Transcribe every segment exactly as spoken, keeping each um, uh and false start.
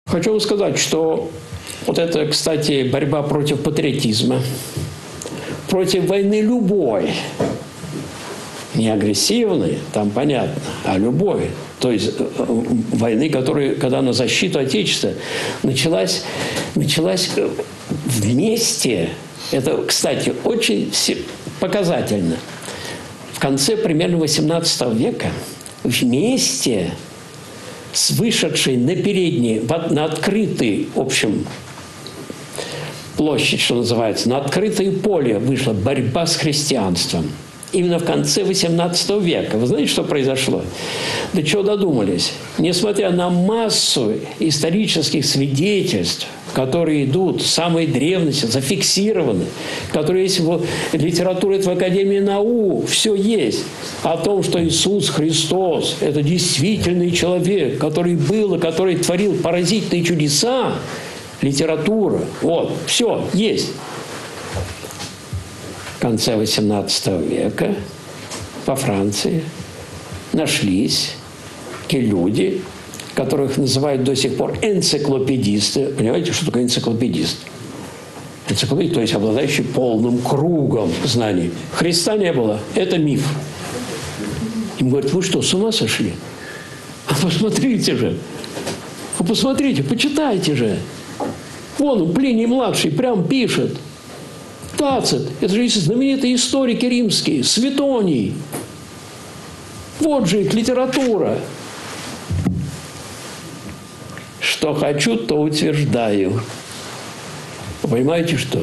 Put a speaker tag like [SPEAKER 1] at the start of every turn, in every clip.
[SPEAKER 1] Хочу вам сказать, что вот это, кстати, борьба против патриотизма, против войны любой, не агрессивной, там понятно, а любой, то есть войны, которая, когда на защиту Отечества началась, началась вместе, это, кстати, очень показательно, в конце примерно восемнадцатого века вместе с вышедшей на передний, на открытый, в общем, площадь, что называется, на открытое поле вышла борьба с христианством. Именно в конце восемнадцатого века. Вы знаете, что произошло? До чего додумались? Несмотря на массу исторических свидетельств, которые идут с самой древности, зафиксированы, которые есть в литературе, в Академии наук, все есть. О том, что Иисус Христос – это действительный человек, который был и который творил поразительные чудеса, литература, вот, все, есть. В конце восемнадцатого века во Франции нашлись те люди, которых называют до сих пор энциклопедисты. Понимаете, что такое энциклопедист? Энциклопедист, то есть обладающий полным кругом знаний. Христа не было. Это миф. Им говорят, вы что, с ума сошли? А посмотрите же. Вы посмотрите, почитайте же. Вон, Плиний-младший прям пишет. Тацит, это же знаменитые историки римские, Светоний. Вот же их литература. Что хочу, то утверждаю. Вы понимаете, что?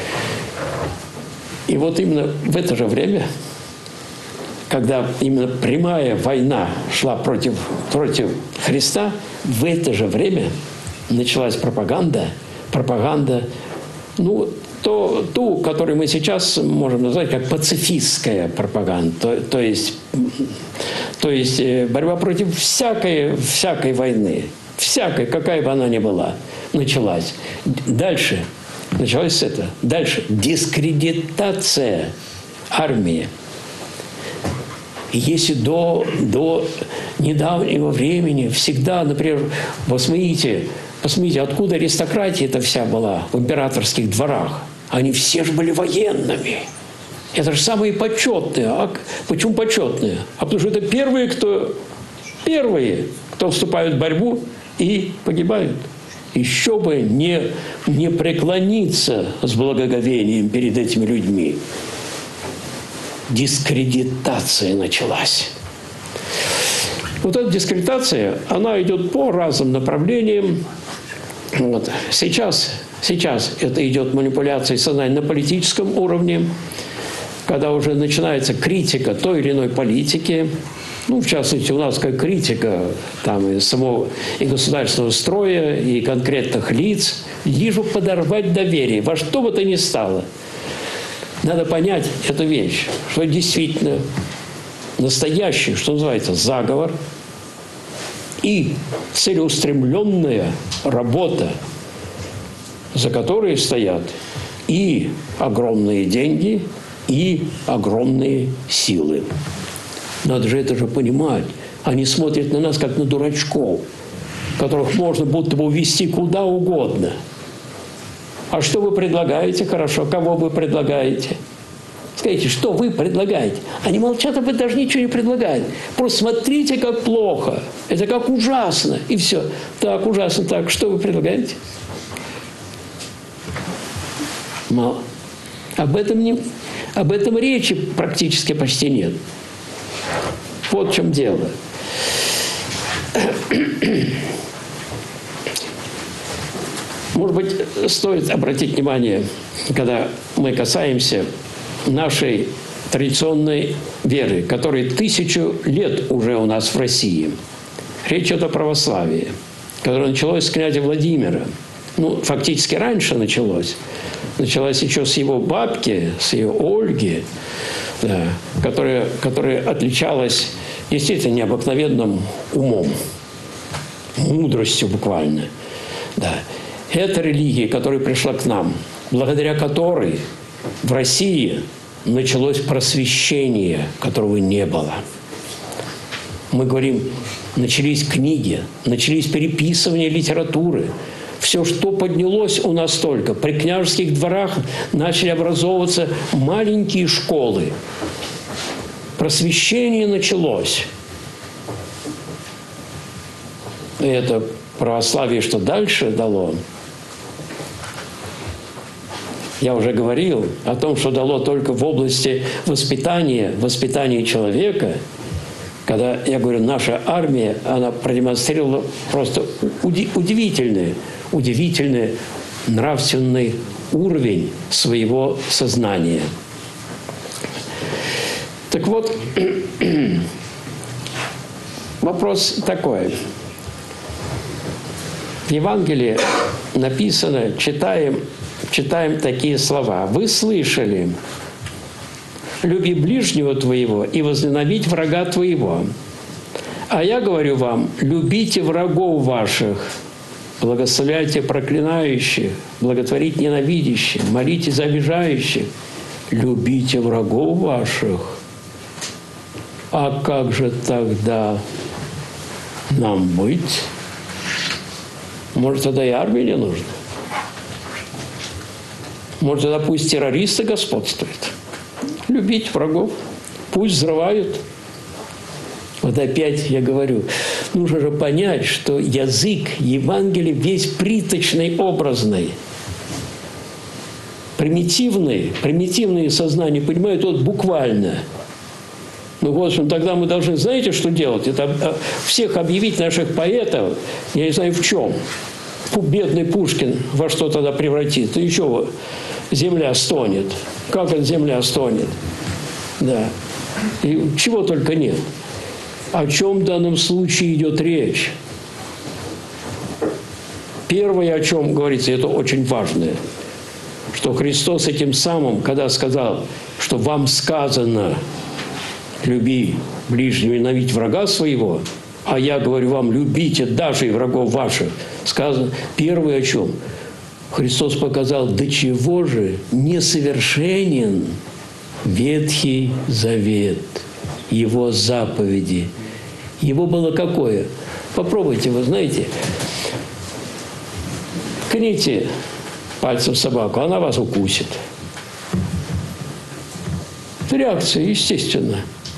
[SPEAKER 1] И вот именно в это же время, когда именно прямая война шла против, против Христа, в это же время началась пропаганда, пропаганда, ну, то, ту, которую мы сейчас можем назвать как пацифистская пропаганда, то, то, есть, то есть борьба против всякой, всякой войны, всякой, какая бы она ни была, началась. Дальше, началось с этого. Дальше дискредитация армии. Если до, до недавнего времени всегда, например, посмотрите, посмотрите, откуда аристократия эта вся была в императорских дворах. Они все же были военными. Это же самые почетные. А почему почетные? А потому что это первые, кто, первые, кто вступают в борьбу и погибают. Еще бы не, не преклониться с благоговением перед этими людьми. Дискредитация началась. Вот эта дискредитация, она идет по разным направлениям. Вот. Сейчас, сейчас это идет манипуляция сознания на политическом уровне, когда уже начинается критика той или иной политики. Ну, в частности, у нас как критика там, и самого и государственного строя, и конкретных лиц, лишь бы подорвать доверие во что бы то ни стало. Надо понять эту вещь, что действительно настоящий, что называется, заговор и целеустремленная работа, за которой стоят и огромные деньги, и огромные силы. Надо же это же понимать. Они смотрят на нас, как на дурачков, которых можно будто бы увести куда угодно. А что вы предлагаете? Хорошо. Кого вы предлагаете? Скажите, что вы предлагаете? Они молчат, а вы даже ничего не предлагаете. Просто смотрите, как плохо. Это как ужасно. И все. Так, ужасно. Так, что вы предлагаете? Мало. Об этом, не, об этом речи практически почти нет. Вот в чем дело. Может быть, стоит обратить внимание, когда мы касаемся нашей традиционной веры, которая тысячу лет уже у нас в России. Речь идет о православии, которое началось с князя Владимира. Ну, фактически раньше началось. Началось еще с его бабки, с ее Ольги, да, которая, которая отличалась действительно необыкновенным умом, мудростью буквально. Да. Это религия, которая пришла к нам, благодаря которой в России началось просвещение, которого не было. Мы говорим, начались книги, начались переписывания литературы. Все, что поднялось у нас только. При княжеских дворах начали образовываться маленькие школы. Просвещение началось. И это православие, что дальше дало. Я уже говорил о том, что дало только в области воспитания, воспитания человека. Когда, я говорю, наша армия, она продемонстрировала просто уди- удивительный, удивительный нравственный уровень своего сознания. Так вот, вопрос такой. В Евангелии написано, читаем, читаем такие слова. «Вы слышали, люби ближнего твоего и возненавидь врага твоего. А я говорю вам, любите врагов ваших, благословляйте проклинающих, благотворите ненавидящих, молите за обижающих, любите врагов ваших». А как же тогда нам быть? Может, тогда и армии не нужно? Может, тогда пусть террористы господствуют? Любить врагов. Пусть взрывают. Вот опять я говорю, нужно же понять, что язык Евангелия весь приточный, образный. Примитивный, примитивные сознания понимают вот буквально. Ну, в общем, тогда мы должны, знаете, что делать? Это всех объявить наших поэтов, я не знаю в чем. Бедный Пушкин во что тогда превратит? И еще земля стонет. Как эта земля стонет? Да. И чего только нет. О чем в данном случае идет речь? Первое, о чем говорится, это очень важное. Что Христос этим самым, когда сказал, что вам сказано, люби ближнего, ненавидь врага своего, а я говорю вам, любите даже и врагов ваших, сказано, первое о чем? Христос показал, до чего же несовершенен Ветхий Завет, его заповеди. Его было какое? Попробуйте, вы знаете, ткните пальцем собаку, она вас укусит. Реакция, естественно.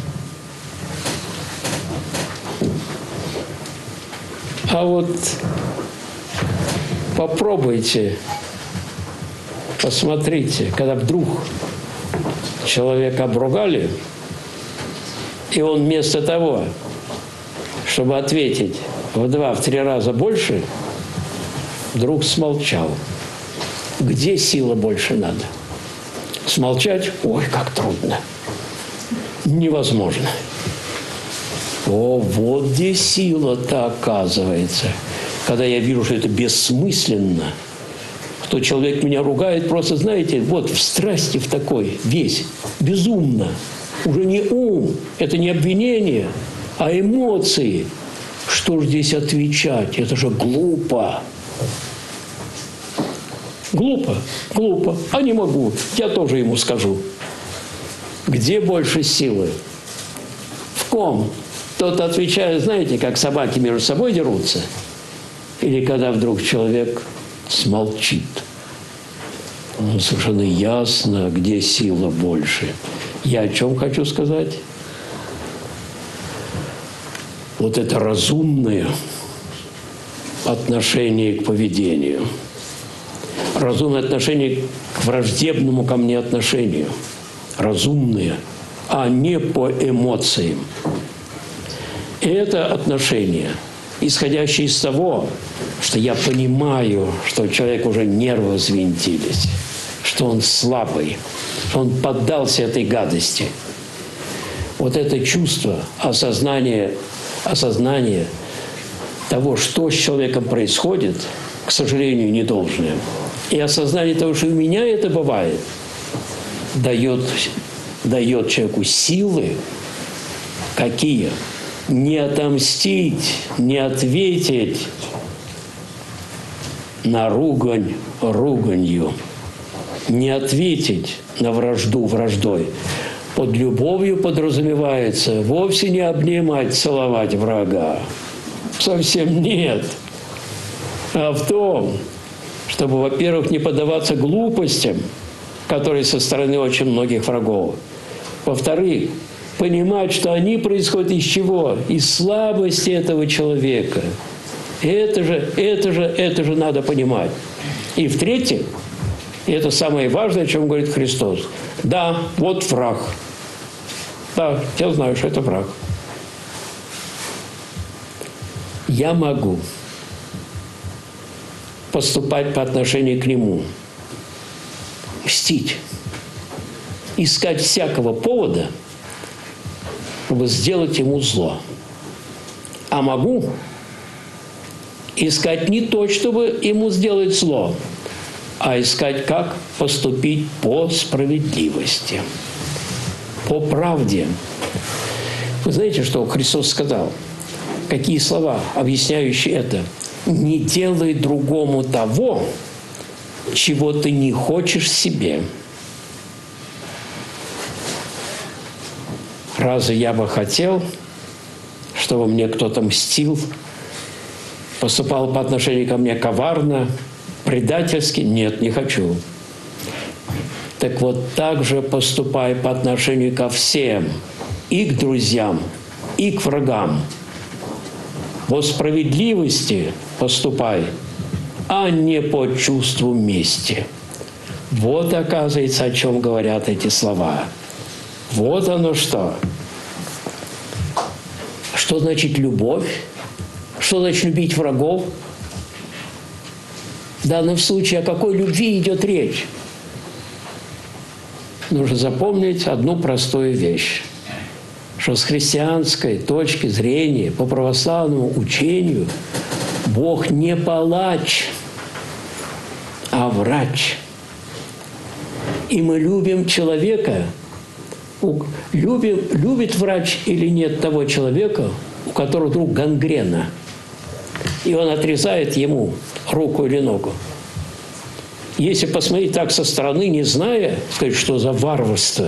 [SPEAKER 1] А вот попробуйте, посмотрите, когда вдруг человека обругали, и он вместо того, чтобы ответить в два, в три раза больше, вдруг смолчал. Где сила больше надо? Смолчать? Ой, как трудно. Невозможно. О, вот где сила-то оказывается. Когда я вижу, что это бессмысленно, что человек меня ругает, просто, знаете, вот в страсти в такой, весь, безумно. Уже не ум, это не обвинение, а эмоции. Что же здесь отвечать? Это же глупо. Глупо, глупо. А не могу. Я тоже ему скажу. Где больше силы? В ком? Тот отвечает, знаете, как собаки между собой дерутся. Или когда вдруг человек смолчит. Ну, совершенно ясно, где сила больше. Я о чем хочу сказать? Вот это разумное отношение к поведению. Разумное отношение к враждебному ко мне отношению. Разумное, а не по эмоциям. И это отношение, исходящее из того, что я понимаю, что у человека уже нервы взвинтились, что он слабый, что он поддался этой гадости. Вот это чувство, осознание, осознание того, что с человеком происходит, к сожалению, недолжное, и осознание того, что у меня это бывает, дает, дает человеку силы. Какие? Не отомстить, не ответить на ругань руганью, не ответить на вражду враждой, Под любовью подразумевается вовсе не обнимать, целовать врага. Совсем нет. А в том, чтобы, во-первых, не поддаваться глупостям, которые со стороны очень многих врагов. Во-вторых, понимать, что они происходят из чего? Из слабости этого человека. Это же, это же, это же надо понимать. И в-третьих, и это самое важное, о чем говорит Христос. Да, вот враг. Да, я знаю, что это враг. Я могу поступать по отношению к нему, мстить, искать всякого повода, чтобы сделать ему зло. А могу искать не то, чтобы ему сделать зло, а искать, как поступить по справедливости, по правде. Вы знаете, что Христос сказал? Какие слова, объясняющие это? Не делай другому того, чего ты не хочешь себе. Разве я бы хотел, чтобы мне кто-то мстил, поступал по отношению ко мне коварно, предательски? Нет, не хочу. Так вот, так же поступай по отношению ко всем, и к друзьям, и к врагам. По справедливости поступай, а не по чувству мести. Вот, оказывается, о чем говорят эти слова. Вот оно что. Что значит любовь? Что значит любить врагов? В данном случае о какой любви идет речь? Нужно запомнить одну простую вещь. Что с христианской точки зрения, по православному учению, Бог не палач, а врач. И мы любим человека, любим, любит врач или нет того человека, у которого вдруг гангрена, и он отрезает ему руку или ногу. Если посмотреть так со стороны, не зная, сказать, что за варварство,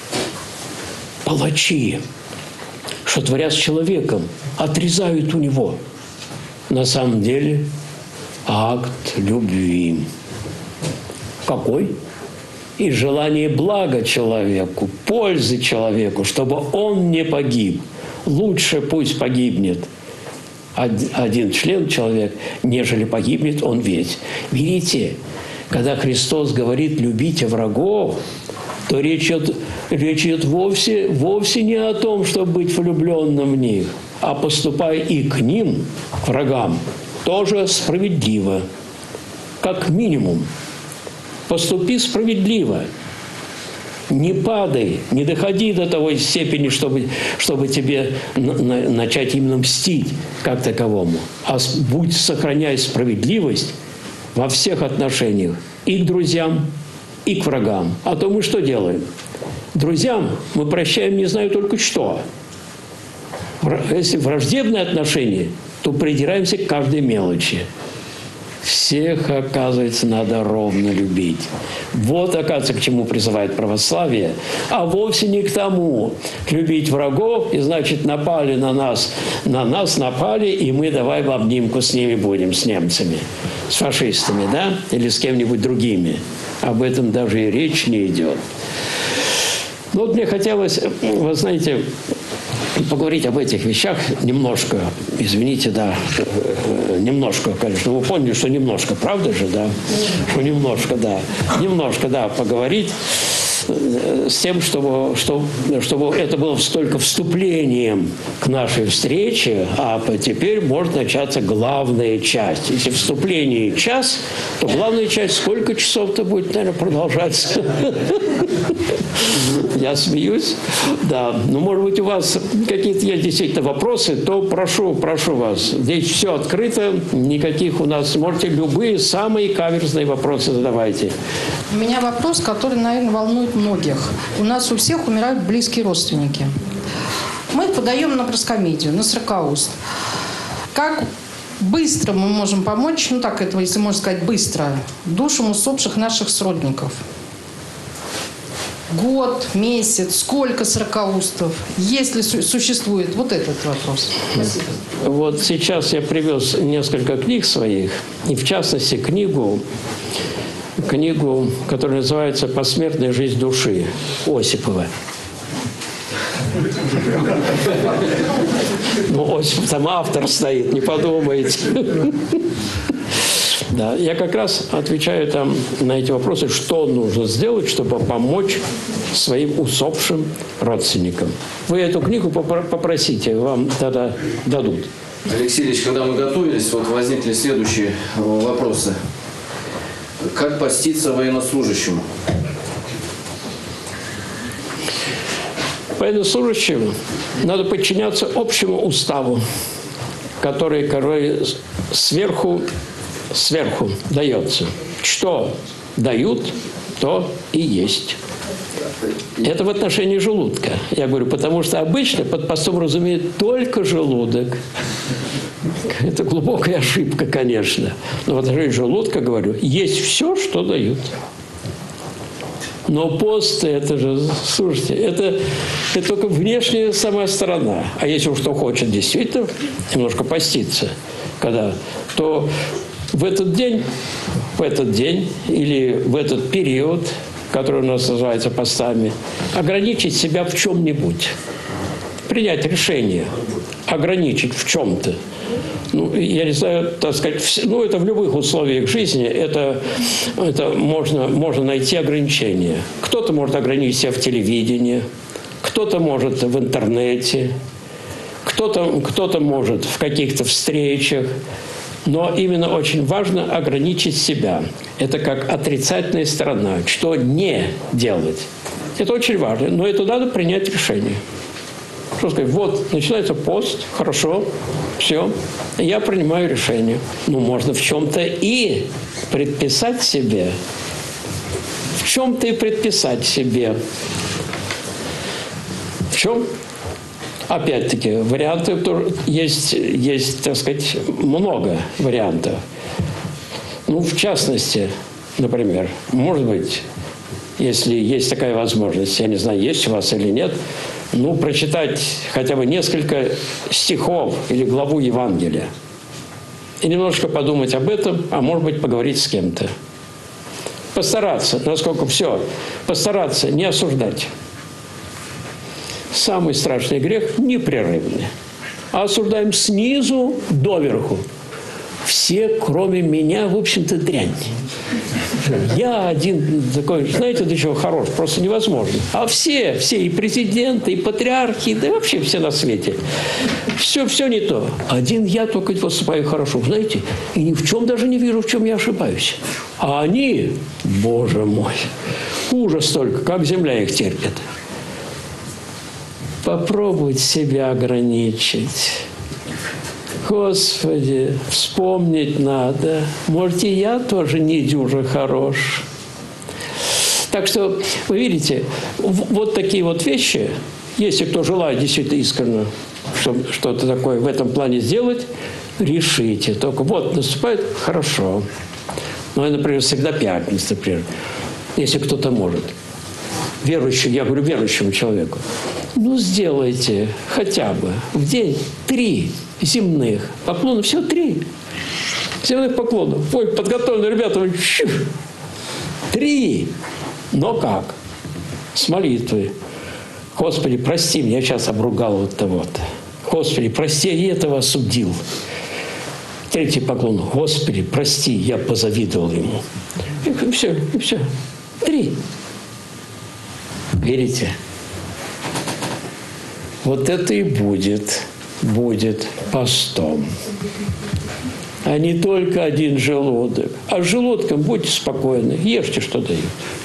[SPEAKER 1] палачи, что творят с человеком, отрезают у него. На самом деле акт любви. Какой? И желание блага человеку, пользы человеку, чтобы он не погиб. Лучше пусть погибнет один член человек, нежели погибнет он весь. Видите, когда Христос говорит «любите врагов», то речь идет, речь идет вовсе, вовсе не о том, чтобы быть влюбленным в них, а поступай и к ним, к врагам, тоже справедливо. Как минимум. Поступи справедливо. Не падай, не доходи до той степени, чтобы, чтобы тебе на, на, начать именно мстить как таковому. А будь, сохраняй справедливость во всех отношениях. И к друзьям, и к врагам. А то мы что делаем? Друзьям мы прощаем не знаю только что. Если враждебные отношения, то придираемся к каждой мелочи. Всех, оказывается, надо ровно любить. Вот, оказывается, к чему призывает православие, а вовсе не к тому. Любить врагов, и, значит, напали на нас, на нас напали, и мы давай в обнимку с ними будем, с немцами, с фашистами, да, или с кем-нибудь другими. Об этом даже и речь не идет. Ну, вот мне хотелось, вы знаете, поговорить об этих вещах немножко. Извините, да, немножко, конечно. Вы поняли, что немножко, правда же, да? Что немножко, да. Немножко, да, поговорить с тем, чтобы, чтобы, чтобы это было только вступлением к нашей встрече, а теперь может начаться главная часть. Если вступление час, то главная часть сколько часов-то будет, наверное, продолжаться? Я смеюсь. Да. Но, может быть, у вас какие-то есть действительно вопросы, то прошу, прошу вас. Здесь все открыто, никаких у нас. Можете любые самые каверзные вопросы задавайте.
[SPEAKER 2] У меня вопрос, который, наверное, волнует многих. У нас у всех умирают близкие родственники. Мы их подаем на броскомедию, на сорокауст. Как быстро мы можем помочь, ну так этого, если можно сказать, быстро, душам усопших наших сродников? год, месяц, сколько сорокаустов, если су- существует? Вот этот вопрос. Спасибо.
[SPEAKER 1] Вот сейчас я привез несколько книг своих, и в частности книгу, книгу, которая называется «Посмертная жизнь души» Осипова. Ну, Осипов там автор стоит, не подумайте. Да, я как раз отвечаю там на эти вопросы, что нужно сделать, чтобы помочь своим усопшим родственникам. Вы эту книгу попросите, вам тогда дадут.
[SPEAKER 3] Алексей Ильич, когда мы готовились, вот возникли следующие вопросы. Как поститься военнослужащему?
[SPEAKER 1] Военнослужащим надо подчиняться общему уставу, который, который сверху, сверху дается. Что дают, то и есть. Это в отношении желудка. Я говорю, потому что обычно под постом разумеют только желудок. Это глубокая ошибка, конечно. Но в отношении желудка, говорю, есть все, что дают. Но пост, это же, слушайте, это, это только внешняя сама сторона. А если уж кто хочет действительно немножко поститься, когда, то в этот день, в этот день или в этот период, который у нас называется постами, ограничить себя в чем-нибудь. Принять решение, ограничить в чем-то. Ну, я не знаю, так сказать, ну, это в любых условиях жизни, это, это можно, можно найти ограничения. Кто-то может ограничить себя в телевидении, кто-то может в интернете, кто-то, кто-то может в каких-то встречах. Но именно очень важно ограничить себя. Это как отрицательная сторона, что не делать. Это очень важно, но это надо принять решение. Что сказать, вот, начинается пост, хорошо, все, я принимаю решение. Ну, можно в чем-то и предписать себе. В чем-то и предписать себе. В чем? Опять-таки, вариантов тоже есть, есть, так сказать, много вариантов. Ну, в частности, например, может быть, если есть такая возможность, я не знаю, есть у вас или нет, ну, прочитать хотя бы несколько стихов или главу Евангелия. И немножко подумать об этом, а может быть, поговорить с кем-то. Постараться, насколько все, постараться не осуждать. Самый страшный грех – непрерывный. А осуждаем снизу доверху. Все, кроме меня, в общем-то, дрянь. Я один такой, знаете, до чего хорош, просто невозможно. А все, все, и президенты, и патриархи, да и вообще все на свете. Все, все не то. Один я только поступаю хорошо, знаете, и ни в чем даже не вижу, в чем я ошибаюсь. А они, боже мой, ужас только, как земля их терпит. Попробовать себя ограничить. Господи, вспомнить надо. Может, и я тоже не дюже хорош. Так что, вы видите, вот такие вот вещи, если кто желает действительно искренне что-то такое в этом плане сделать, решите. Только вот наступает хорошо. Ну, например, всегда пятница, например, если кто-то может. Верующий, я говорю верующему человеку, ну, сделайте хотя бы в день три земных поклонов. Всего три земных поклонов. Ой, подготовленные ребята, три. Но как? С молитвой. Господи, прости меня, я сейчас обругал вот того-то. Господи, прости, я этого осудил. Третий поклон. Господи, прости, я позавидовал ему. И все, и все. Три. Верите? Вот это и будет, будет постом. А не только один желудок. А с желудком будьте спокойны, ешьте, что дают.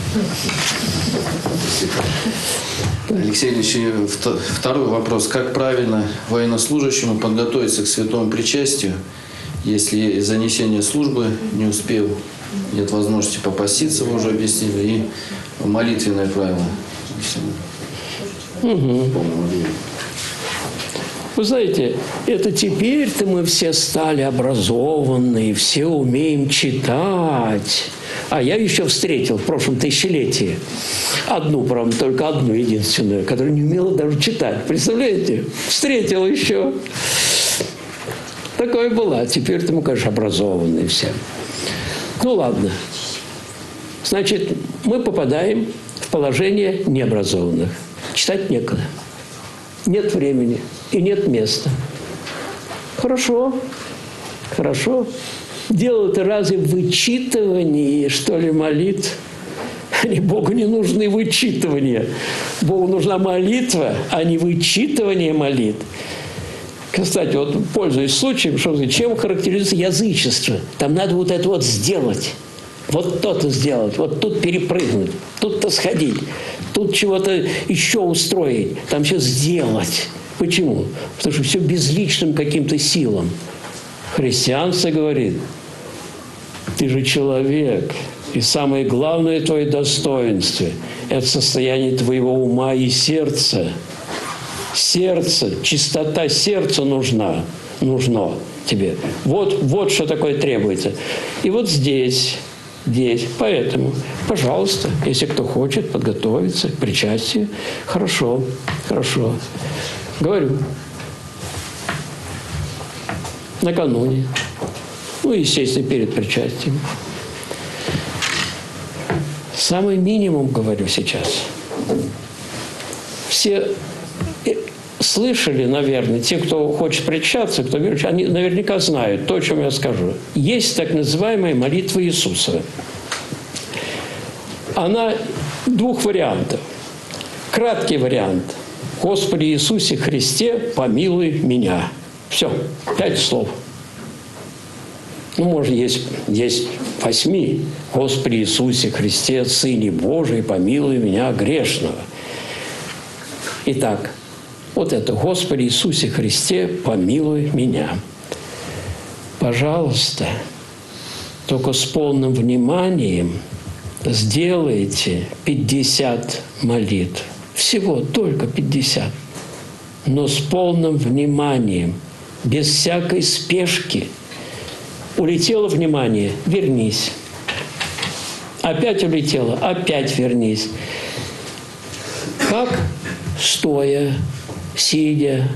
[SPEAKER 3] Алексей Ильич, второй вопрос. Как правильно военнослужащему подготовиться к святому причастию, если занесение службы не успел, нет возможности попаститься, вы уже объяснили, и молитвенное правило?
[SPEAKER 1] Угу. Вы знаете, это теперь-то мы все стали образованные, все умеем читать. А я еще встретил в прошлом тысячелетии одну, правда, только одну единственную, которая не умела даже читать. Представляете? Встретил еще. Такое было. Теперь-то мы, конечно, образованные все. Ну, ладно. Значит, мы попадаем в положение необразованных. Читать некогда. Нет времени и нет места. Хорошо. Хорошо. Дело-то разве в вычитывании, что ли, молитв? Богу не нужны вычитывания. Богу нужна молитва, а не вычитывание молитв. Кстати, вот пользуясь случаем, что, чем характеризуется язычество? Там надо вот это вот сделать. Вот то-то сделать, вот тут перепрыгнуть, тут-то сходить, тут чего-то еще устроить, там все сделать. Почему? Потому что все безличным каким-то силам. Христианство говорит, ты же человек, и самое главное твое достоинство – это состояние твоего ума и сердца. Сердце, чистота сердца нужна, нужно тебе. Вот, вот что такое требуется. И вот здесь, здесь, поэтому, пожалуйста, если кто хочет подготовиться к причастию, хорошо, хорошо. Говорю, накануне, ну, естественно, перед причастием. Самый минимум, говорю сейчас. Все слышали, наверное, те, кто хочет причащаться, кто верует, они наверняка знают то, о чем я скажу. Есть так называемая молитва Иисуса. Она двух вариантов. Краткий вариант. «Господи Иисусе Христе, помилуй меня». Все, пять слов. Ну, может, есть, есть восьми. «Господи Иисусе Христе, Сыне Божий, помилуй меня, грешного». Итак, вот это «Господи Иисусе Христе, помилуй меня». Пожалуйста, только с полным вниманием сделайте пятьдесят молитв. Всего только пятьдесят. Но с полным вниманием, без всякой спешки. Улетело внимание – вернись. Опять улетело – опять вернись. Как? Стоя, сидя,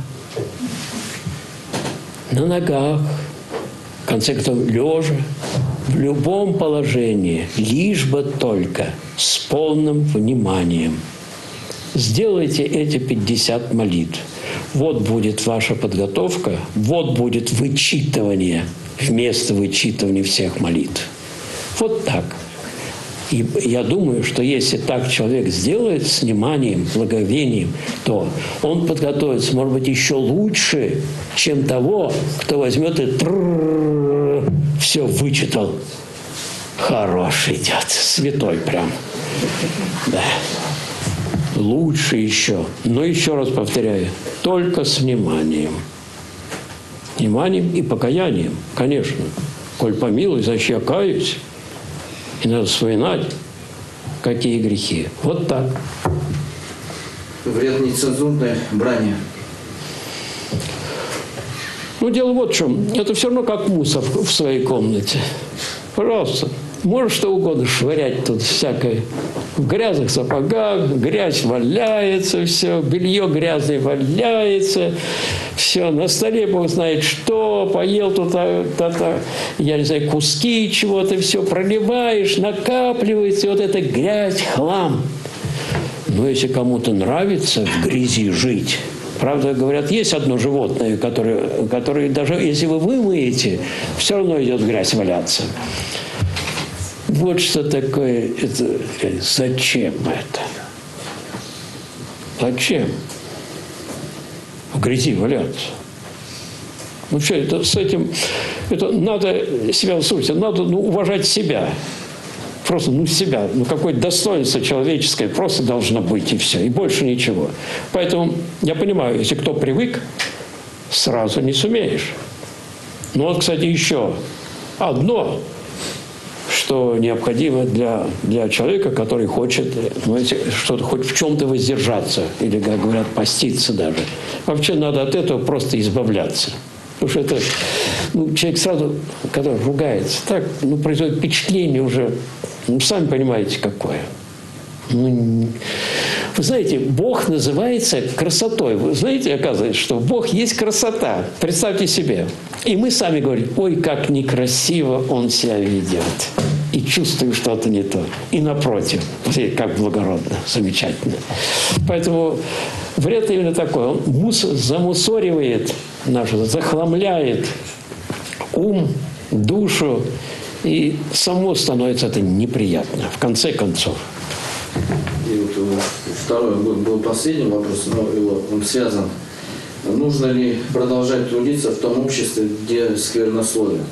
[SPEAKER 1] на ногах, в конце концов, лежа, в любом положении, лишь бы только с полным вниманием. Сделайте эти пятьдесят молитв. Вот будет ваша подготовка, вот будет вычитывание вместо вычитывания всех молитв. Вот так. И я думаю, что если так человек сделает с вниманием, благоговением, то он подготовится, может быть, еще лучше, чем того, кто возьмет и все вычитал. Хорош идет, святой прям. Да. Лучше еще. Но еще раз повторяю, только с вниманием. Вниманием и покаянием, конечно. Коль помилуй, значит, я каюсь. И надо вспоминать, какие грехи. Вот так.
[SPEAKER 3] Вред нецензурной брани.
[SPEAKER 1] Ну, дело вот в чем. Это все равно как мусор в своей комнате. Пожалуйста. Можешь что угодно швырять тут всякое. В грязных сапогах, грязь валяется, все, белье грязное валяется, все, на столе Бог знает что, поел тут, а, а, а, я не знаю, куски чего-то, все проливаешь, накапливается, вот эта грязь, хлам. Но если кому-то нравится в грязи жить, правда, говорят, есть одно животное, которое, которое даже если вы вымоете, все равно идет грязь валяться. Вот что такое это. Зачем это? Зачем? В грязи валяться. Ну что, это с этим, это надо себя слушать, надо ну, уважать себя. Просто, ну, себя, ну, какое-то достоинство человеческое просто должно быть, и все, и больше ничего. Поэтому я понимаю, если кто привык, сразу не сумеешь. Ну, вот, кстати, еще одно, что необходимо для, для человека, который хочет, знаете, что-то, хоть в чем-то воздержаться, или, как говорят, поститься даже. Вообще надо от этого просто избавляться. Потому что это, ну, человек сразу, когда ругается, так, ну, производит впечатление уже Ну, сами понимаете, какое. Ну, вы знаете, Бог называется красотой. Вы знаете, оказывается, что Бог есть красота. Представьте себе. И мы сами говорим, ой, как некрасиво Он себя ведет. И чувствую что-то не то. И напротив, как благородно, замечательно. Поэтому вред именно такой. Он мус- замусоривает нашу, захламляет ум, душу. И само становится это неприятно, в конце концов.
[SPEAKER 3] И вот второй был последний вопрос, но его, он связан. Нужно ли продолжать трудиться в том обществе, где сквернословие?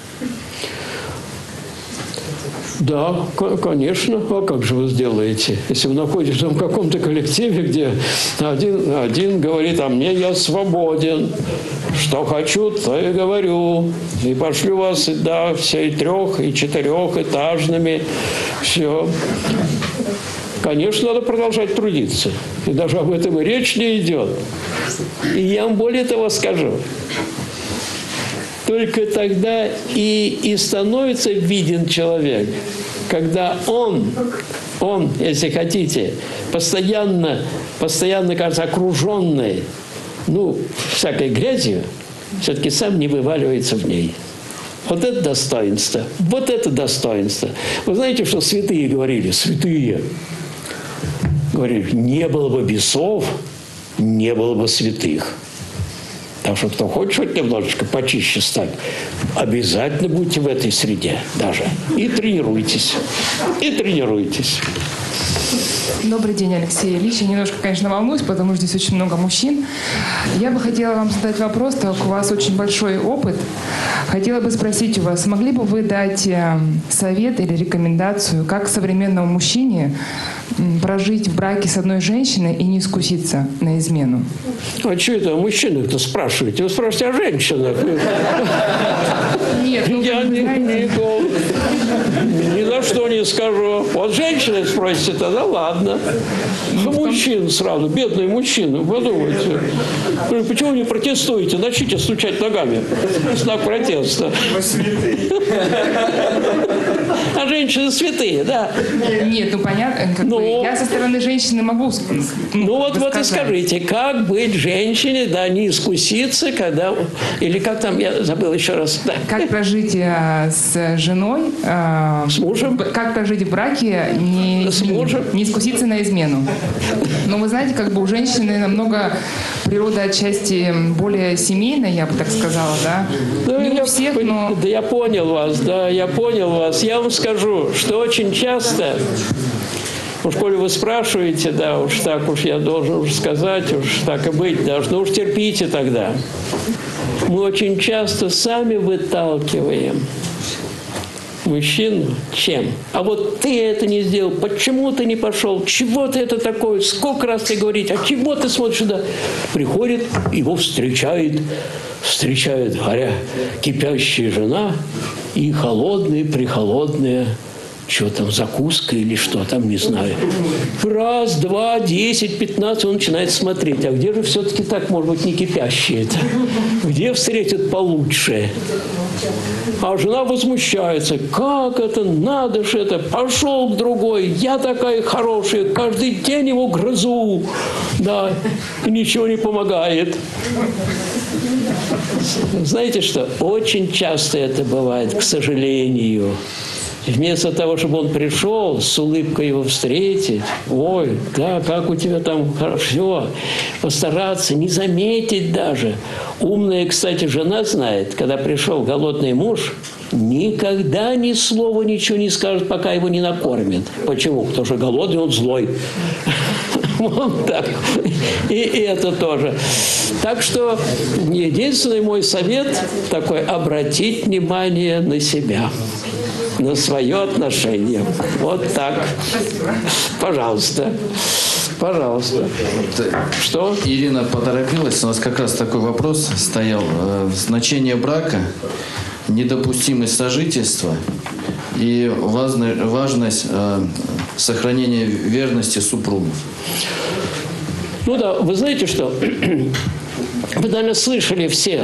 [SPEAKER 1] Да, конечно. А как же вы сделаете? Если вы находитесь в каком-то коллективе, где один, один говорит, а мне я свободен, что хочу, то и говорю. И пошлю вас, да, все и трех, и четырехэтажными. Все. Конечно, надо продолжать трудиться. И даже об этом и речь не идет. И я вам более того скажу. Только тогда и, и становится виден человек, когда он, он, если хотите, постоянно, постоянно, кажется, окруженный, ну, всякой грязью, все-таки сам не вываливается в ней. Вот это достоинство. Вот это достоинство. Вы знаете, что святые говорили? Святые. Говорили, не было бы бесов, не было бы святых. Так что кто хочет хоть немножечко почище стать, обязательно будьте в этой среде даже. И тренируйтесь. И тренируйтесь.
[SPEAKER 4] Добрый день, Алексей Ильич. Я немножко, конечно, волнуюсь, потому что здесь очень много мужчин. Я бы хотела вам задать вопрос, так как у вас очень большой опыт. Хотела бы спросить у вас, могли бы вы дать совет или рекомендацию, как современному мужчине прожить в браке с одной женщиной и не искуситься на измену?
[SPEAKER 1] А что это о мужчинах-то спрашиваете? Вы спрашиваете о женщинах.
[SPEAKER 4] Нет, ну,
[SPEAKER 1] я ни, ни, ни на что не скажу. Вот женщины спросите, тогда ладно. А мужчин сразу, бедные мужчины, подумайте. Почему не протестуете? Начните стучать ногами. Знак протеста. А женщины святые, да?
[SPEAKER 4] Нет, ну понятно. Как
[SPEAKER 1] ну,
[SPEAKER 4] бы, я со стороны женщины могу.
[SPEAKER 1] Ну вот, вот и скажите, как быть женщине, да, не искуситься, когда... Или как там, я забыл еще раз. Да.
[SPEAKER 4] Как прожить а, с женой? А,
[SPEAKER 1] с мужем?
[SPEAKER 4] Как прожить в браке, не,
[SPEAKER 1] с мужем?
[SPEAKER 4] не искуситься на измену? Но вы знаете, как бы у женщины намного природа отчасти более семейная, я бы так сказала, да?
[SPEAKER 1] Да,
[SPEAKER 4] не
[SPEAKER 1] я,
[SPEAKER 4] у всех, но...
[SPEAKER 1] Да я понял вас, да, я понял вас. Я вам скажу, что очень часто... Уж коли вы спрашиваете, да, уж так уж я должен уж сказать, уж так и быть должно, уж терпите тогда. Мы очень часто сами выталкиваем мужчину чем? А вот ты это не сделал, почему ты не пошел, чего ты это такое, сколько раз ты говорить, а чего ты смотришь сюда? Приходит, его встречает, встречает, горя, кипящая жена и холодные, прихолодные, что там, закуска или что там, не знаю. Раз, два, десять, пятнадцать, он начинает смотреть. А где же все-таки так, может быть, не кипящее это? Где встретит получше? А жена возмущается. Как это? Надо же это. Пошел к другой. Я такая хорошая. Каждый день его грызу. Да. И ничего не помогает. Знаете что? Очень часто это бывает, к сожалению. Вместо того, чтобы он пришел, с улыбкой его встретить, ой, да, как у тебя там хорошо, постараться, не заметить даже. Умная, кстати, жена знает, когда пришел голодный муж, никогда ни слова ничего не скажет, пока его не накормят. Почему? Потому что голодный, он злой. Вот так. И, и это тоже. Так что единственный мой совет такой – обратить внимание на себя, на свое отношение. Вот так. Пожалуйста. Пожалуйста. Что?
[SPEAKER 3] Ирина поторопилась. У нас как раз такой вопрос стоял. Значение брака, недопустимость сожительства и важность сохранения верности супругов.
[SPEAKER 1] Ну да, вы знаете что? Вы, наверное, слышали все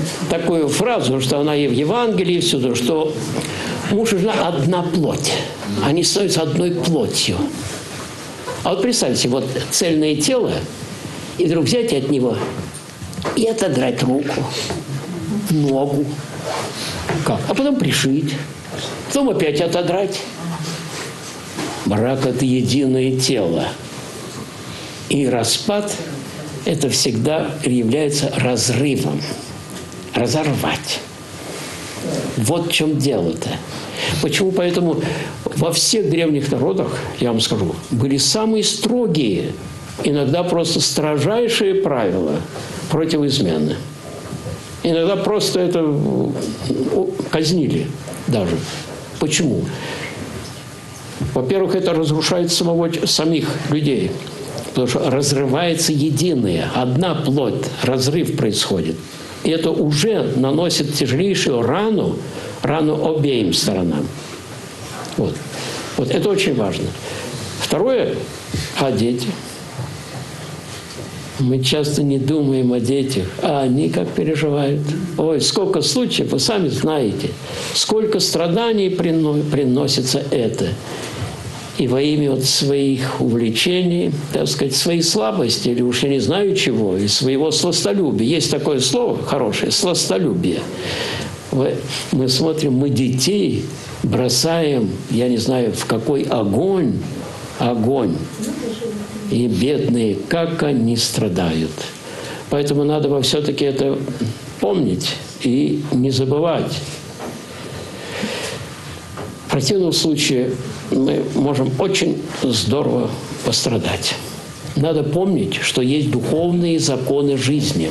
[SPEAKER 1] такую фразу, что она и в Евангелии, и всюду, что муж и жена одна плоть. Они становятся одной плотью. А вот представьте, вот цельное тело, и вдруг взять от него и отодрать руку, ногу. Как? А потом пришить. Потом опять отодрать. Брак – это единое тело. И распад – это всегда является разрывом. Разорвать. Вот в чем дело-то. Почему поэтому во всех древних народах, я вам скажу, были самые строгие, иногда просто строжайшие правила против измены. Иногда просто это казнили даже. Почему? Во-первых, это разрушает самого, самих людей. Потому что разрывается единое. Одна плоть, разрыв происходит. И это уже наносит тяжелейшую рану, рану обеим сторонам. Вот. Вот это очень важно. Второе, а дети. Мы часто не думаем о детях, а они как переживают. Ой, сколько случаев, вы сами знаете, сколько страданий приносится это. И во имя вот своих увлечений, так сказать, своей слабости, или уж я не знаю чего, и своего сластолюбия. Есть такое слово хорошее – сластолюбие. Мы смотрим, мы детей бросаем, я не знаю, в какой огонь, огонь. И бедные, как они страдают. Поэтому надо бы все-таки это помнить и не забывать. В противном случае мы можем очень здорово пострадать. Надо помнить, что есть духовные законы жизни.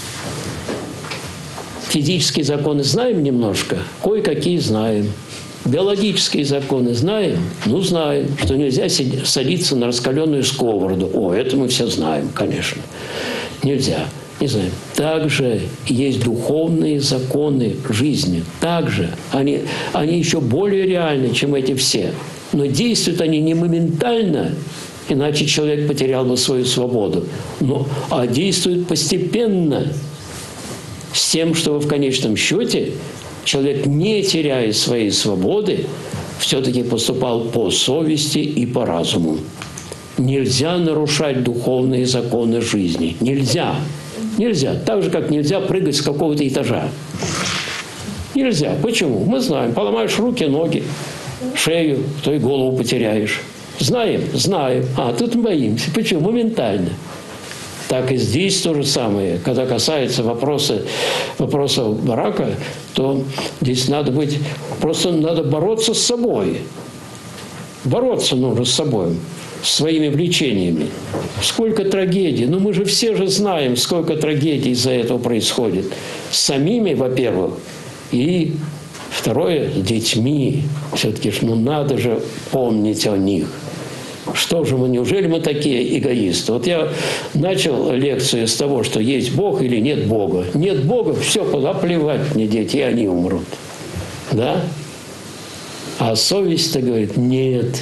[SPEAKER 1] Физические законы знаем немножко, кое-какие знаем. Биологические законы знаем? Ну, знаем, что нельзя садиться на раскаленную сковороду. О, это мы все знаем, конечно. Нельзя. Не знаем. Также есть духовные законы жизни. Также они, они еще более реальны, чем эти все. Но действуют они не моментально, иначе человек потерял бы свою свободу. Но, а действуют постепенно, с тем, чтобы в конечном счете человек, не теряя своей свободы, все-таки поступал по совести и по разуму. Нельзя нарушать духовные законы жизни. Нельзя. Нельзя. Так же, как нельзя прыгать с какого-то этажа. Нельзя. Почему? Мы знаем. Поломаешь руки, ноги, шею, то и голову потеряешь. Знаем? Знаем. А, тут мы боимся. Почему? Моментально. Так и здесь то же самое. Когда касается вопроса, вопроса брака, то здесь надо быть, просто надо бороться с собой. Бороться нужно с собой, с своими влечениями. Сколько трагедий. Ну мы же все же знаем, сколько трагедий из-за этого происходит. С самими, во-первых, и второе, с детьми. Все-таки ну, надо же помнить о них. Что же мы, неужели мы такие эгоисты? Вот я начал лекцию с того, что есть Бог или нет Бога. Нет Бога, все, плевать мне дети, и они умрут. Да? А совесть-то говорит, нет.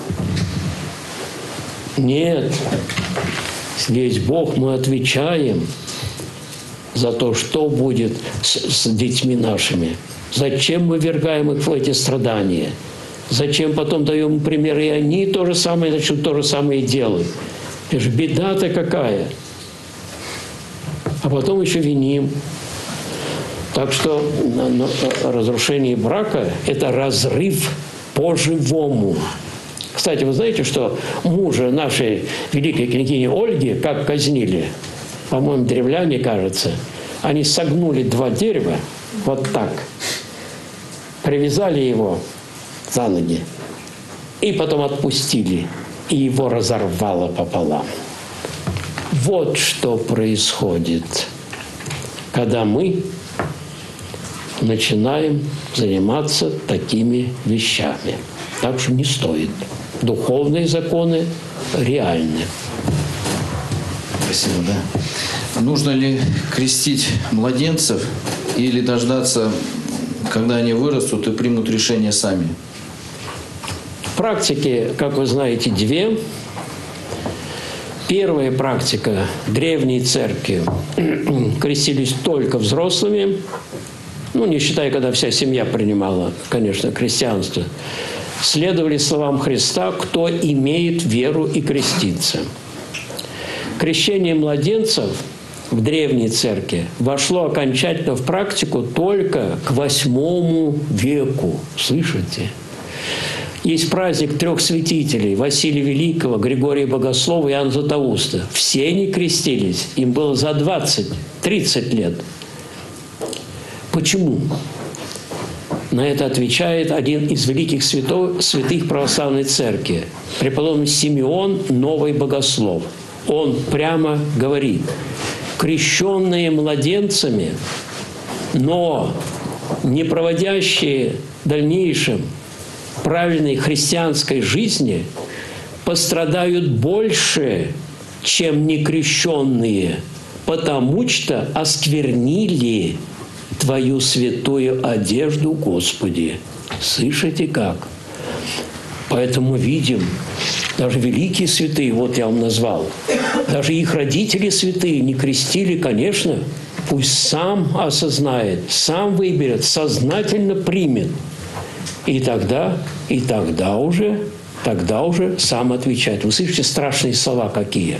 [SPEAKER 1] Нет. Есть Бог, мы отвечаем за то, что будет с, с детьми нашими. Зачем мы ввергаем их в эти страдания? Зачем потом даем пример, и они то же самое начнут то же самое делать. Это же беда-то какая. А потом еще виним. Так что разрушение брака – это разрыв по-живому. Кстати, вы знаете, что мужа нашей великой княгини Ольги как казнили? По-моему, древляне, кажется. Они согнули два дерева вот так. Привязали его за ноги. И потом отпустили. И его разорвало пополам. Вот что происходит, когда мы начинаем заниматься такими вещами. Так что не стоит. Духовные законы реальны.
[SPEAKER 3] Спасибо, да. Нужно ли крестить младенцев или дождаться, когда они вырастут и примут решение сами?
[SPEAKER 1] Практики, как вы знаете, две. Первая практика – древние церкви крестились только взрослыми, ну, не считая, когда вся семья принимала, конечно, христианство. следовали словам Христа: «Кто имеет веру и крестится». Крещение младенцев в Древней Церкви вошло окончательно в практику только к восьмому веку. Слышите? Есть праздник трех святителей – Василия Великого, Григория Богослова и Иоанна Златоуста. Все они крестились. Им было за двадцать-тридцать лет. Почему? На это отвечает один из великих святов, святых православной церкви, преподобный Симеон Новый Богослов. Он прямо говорит: крещенные младенцами, но не проводящие в дальнейшем правильной христианской жизни, пострадают больше, чем некрещенные, потому что осквернили Твою святую одежду, Господи. Слышите как? Поэтому видим, даже великие святые, вот я вам назвал, даже их родители святые не крестили, конечно, пусть сам осознает, сам выберет, сознательно примет. И тогда, и тогда уже, тогда уже сам отвечает. Вы слышите страшные слова какие?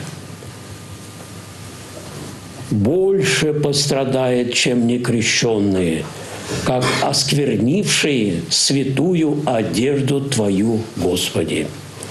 [SPEAKER 1] Больше пострадает, чем некрещенные, как осквернившие святую одежду Твою, Господи.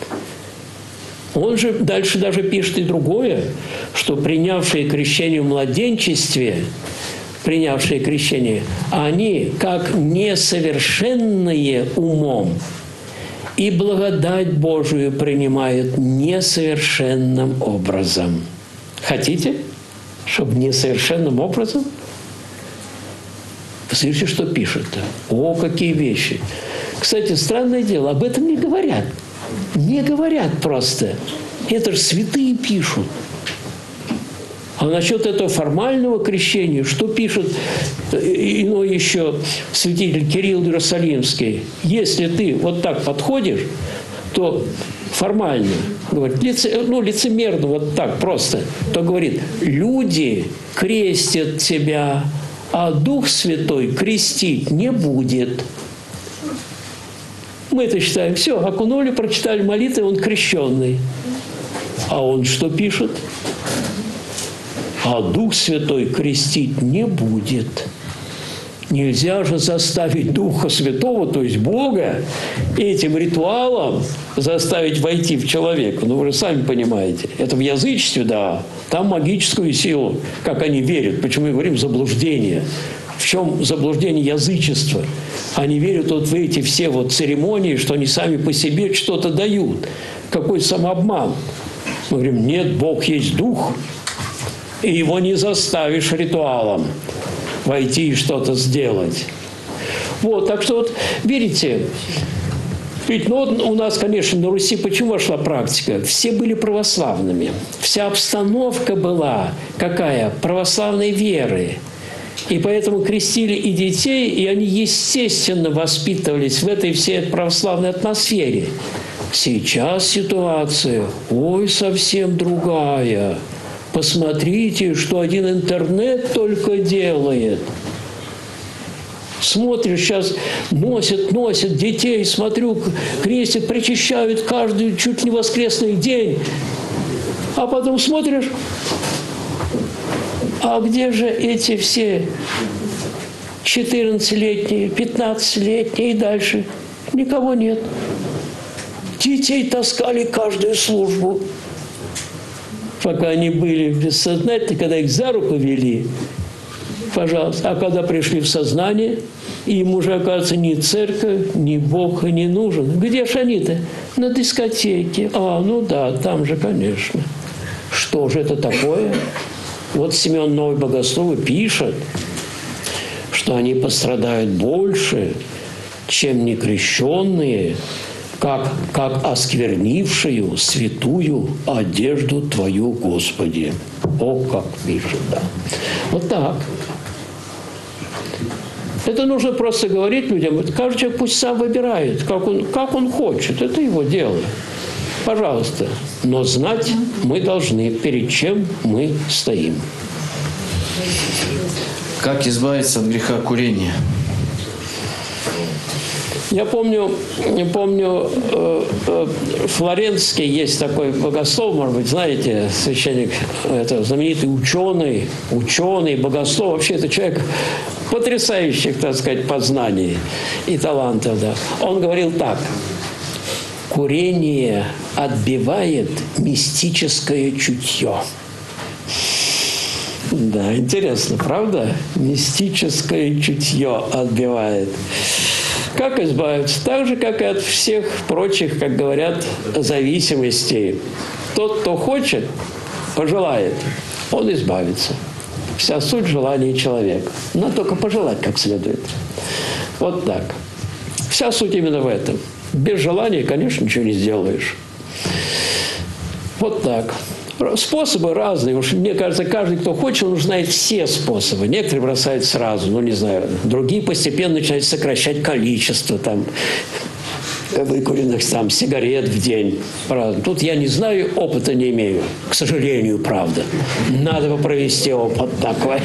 [SPEAKER 1] Он же дальше даже пишет и другое, что принявшие крещение в младенчестве, принявшие крещение, они, как несовершенные умом, и благодать Божию принимают несовершенным образом. Хотите, чтобы несовершенным образом? Слышите, что пишет-то? О, какие вещи! Кстати, странное дело, об этом не говорят. Не говорят просто. Это же святые пишут. А насчет этого формального крещения, что пишет иной еще святитель Кирилл Иерусалимский? Если ты вот так подходишь, то формально, говорит, лице, ну, лицемерно, вот так просто, то говорит: люди крестят тебя, а Дух Святой крестить не будет. Мы это считаем, все, окунули, прочитали молитвы, он крещенный. А он что пишет? А Дух Святой крестить не будет. Нельзя же заставить Духа Святого, то есть Бога, этим ритуалом заставить войти в человека. Ну, вы же сами понимаете. Это в язычестве, да. Там магическую силу, как они верят. Почему мы говорим заблуждение? В чем заблуждение язычества? Они верят вот в эти все вот церемонии, что они сами по себе что-то дают. Какой самообман. Мы говорим: нет, Бог есть Дух, и его не заставишь ритуалом войти и что-то сделать. Вот, так что вот, видите, ведь ну, у нас, конечно, на Руси почему вошла практика? Все были православными. Вся обстановка была какая? Православной веры. И поэтому крестили и детей, и они, естественно, воспитывались в этой всей православной атмосфере. Сейчас ситуация, ой, совсем другая. Посмотрите, что один интернет только делает. Смотришь, сейчас носят, носят детей, смотрю, крестят, причащают каждый чуть не воскресный день. А потом смотришь, а где же эти все четырнадцатилетние, пятнадцатилетние и дальше? Никого нет. Детей таскали каждую службу. Пока они были бессознательны, когда их за руку вели, пожалуйста. А когда пришли в сознание, им уже, оказывается, ни церковь, ни Бог и не нужен. Где ж они-то? На дискотеке. А, ну да, там же, конечно. Что же это такое? Вот Симеон Новый Богослов пишет, что они пострадают больше, чем некрещенные, как, как осквернившую святую одежду Твою, Господи. О, как пишет, да. Вот так. Это нужно просто говорить людям. Каждый человек пусть сам выбирает, как он, как он хочет. Это его дело. Пожалуйста. Но знать мы должны, перед чем мы стоим.
[SPEAKER 3] Как избавиться от греха курения?
[SPEAKER 1] Я помню, помню э, э, Флоренский есть такой богослов, может быть, знаете, священник, это знаменитый ученый, ученый, богослов. Вообще это человек потрясающих, так сказать, познаний и талантов. Да. Он говорил так: курение отбивает мистическое чутье. Да, интересно, правда? Мистическое чутье отбивает. Как избавиться? Так же, как и от всех прочих, как говорят, зависимостей. Тот, кто хочет, пожелает, он избавится. Вся суть желания человека. Надо только пожелать как следует. Вот так. Вся суть именно в этом. Без желания, конечно, ничего не сделаешь. Вот так. Способы разные. Уж мне кажется, каждый, кто хочет, он знает все способы. Некоторые бросают сразу, ну, не знаю. Другие постепенно начинают сокращать количество там выкуренных там сигарет в день. Правда. Тут я не знаю, опыта не имею. К сожалению, правда. Надо бы провести опыт такой.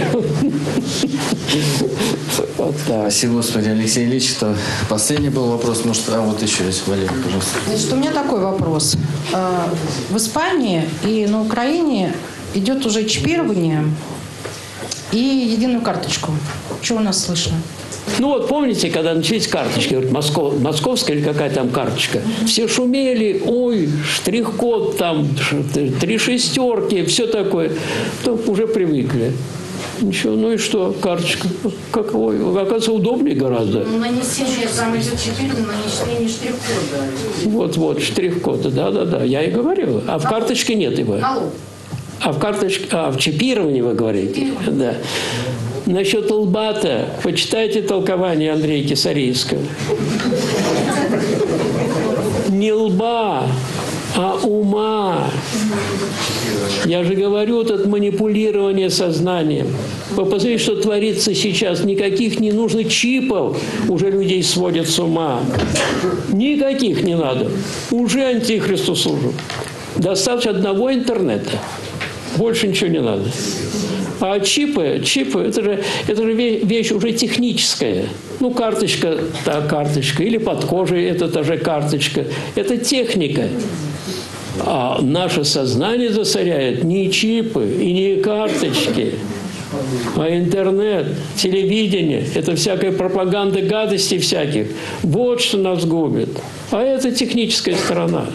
[SPEAKER 1] Вот так.
[SPEAKER 3] Спасибо, Господи, Алексей Ильич. Это последний был вопрос. Может, а вот еще есть, Валерий, пожалуйста.
[SPEAKER 2] Значит, у меня такой вопрос. В Испании и на Украине идет уже чипирование и единую карточку. Что у нас слышно?
[SPEAKER 1] Ну вот помните, когда начались карточки, вот Москов, московская или какая там карточка, все шумели, ой, штрих-код там, три шестерки, все такое. То уже привыкли. Ничего, ну и что, карточка? Как, ой, оказывается, удобнее гораздо.
[SPEAKER 2] Ну, нанесение, там идет чипирование, нанесение штрих-кода.
[SPEAKER 1] Вот-вот, штрих-кода, да-да-да, я и говорю. А в карточке нет его.
[SPEAKER 2] Алло.
[SPEAKER 1] А в карточке, а в чипировании вы говорите? Да. Насчет лба-то, почитайте толкование Андрея Кисарийского. Не лба, а ума. Я же говорю, это манипулирование сознанием. Вы посмотрите, что творится сейчас. Никаких не нужно чипов. Уже людей сводят с ума. Никаких не надо. Уже антихристу служат. Достаточно одного интернета. Больше ничего не надо. А чипы, чипы это же, это же вещь уже техническая. Ну, карточка, та карточка. Или под кожей это та же карточка. Это техника. А наше сознание засоряет не чипы и не карточки, а интернет, телевидение. Это всякая пропаганда гадостей всяких. Вот что нас губит. А это техническая сторона.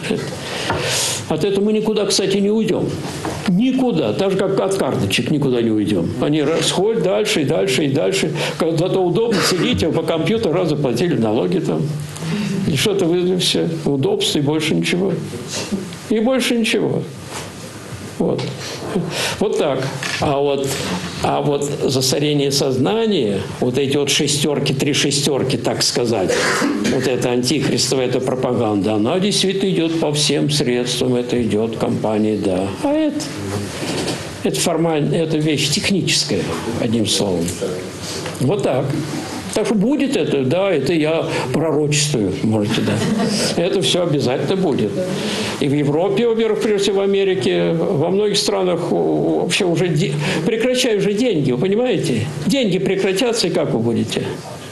[SPEAKER 1] От этого мы никуда, кстати, не уйдем. Никуда. Так же, как от карточек никуда не уйдем. Они расходят дальше и дальше и дальше. Зато удобно сидите по компьютеру, раз заплатили налоги там. И что-то вызвали все. Удобство и больше ничего. И больше ничего. Вот. Вот так. А вот, а вот засорение сознания, вот эти вот шестерки, три шестерки, так сказать, вот эта антихристовая, эта пропаганда, она действительно идет по всем средствам, это идет компании, да. А это, это формально, это вещь техническая, одним словом. Вот так. Так что будет это, да, это я пророчествую, можете, да. Это все обязательно будет. И в Европе, во-первых, прежде всего в Америке, во многих странах вообще уже де... прекращают уже деньги, вы понимаете? Деньги прекратятся, и как вы будете?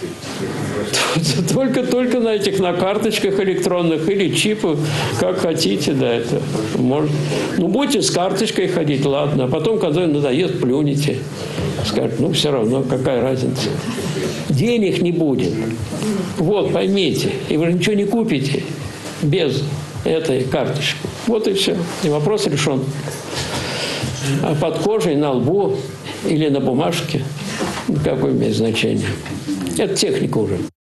[SPEAKER 1] Только, только на этих, на карточках электронных или чипах, как хотите, да, это может. Ну, будете с карточкой ходить, ладно, а потом, когда надоест, плюнете. Скажут, ну, все равно, какая разница. Денег не будет. Вот, поймите. И вы ничего не купите без этой карточки. Вот и все. И вопрос решен. А под кожей, на лбу или на бумажке, какое имеет значение. Это техника уже.